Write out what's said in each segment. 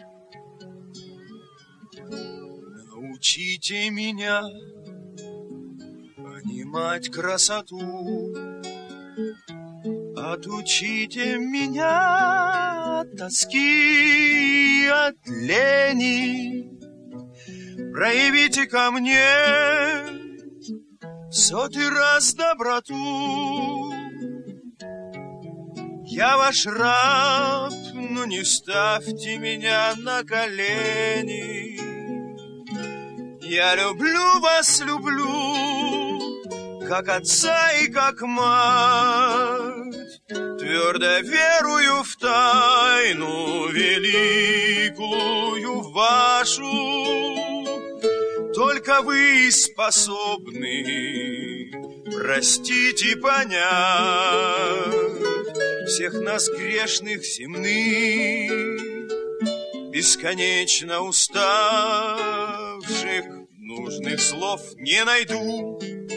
Научите меня понимать красоту, отучите меня от тоски, от лени, проявите ко мне сотый раз доброту. Я ваш раб, но не ставьте меня на колени. Я люблю вас, люблю, как отца и как мать, твердо верую в тайну великую вашу. Только вы способны простить и понять всех нас грешных земных, бесконечно уставших. Нужных слов не найду,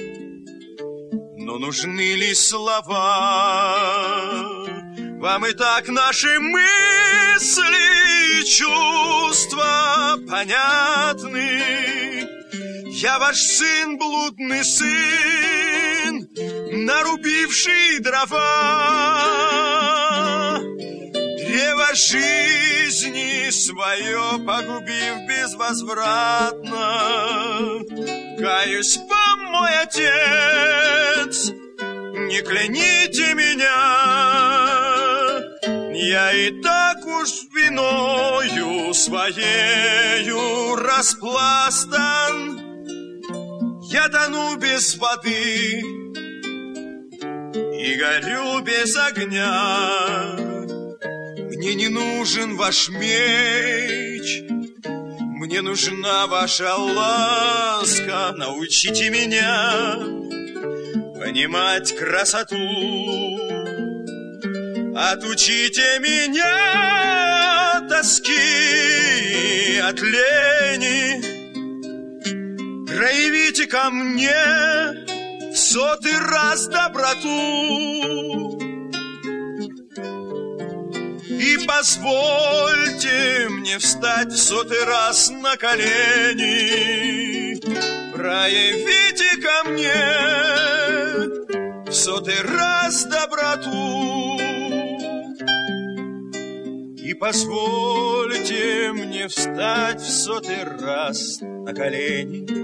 но нужны ли слова? Вам и так наши мысли и чувства понятны. Я ваш сын, блудный сын, нарубивший дрова, древо жизни свое погубив безвозвратно. Каюсь вам, мой отец, не кляните меня. Я и так уж виною своею распластан. Я тону без воды и горю без огня. Мне не нужен ваш меч, мне нужна ваша ласка. Научите меня понимать красоту, отучите меня от тоски, от лени. Проявите ко мне в сотый раз доброту и позвольте мне встать в сотый раз на колени. Проявите ко мне в сотый раз доброту и позвольте мне встать в сотый раз на колени.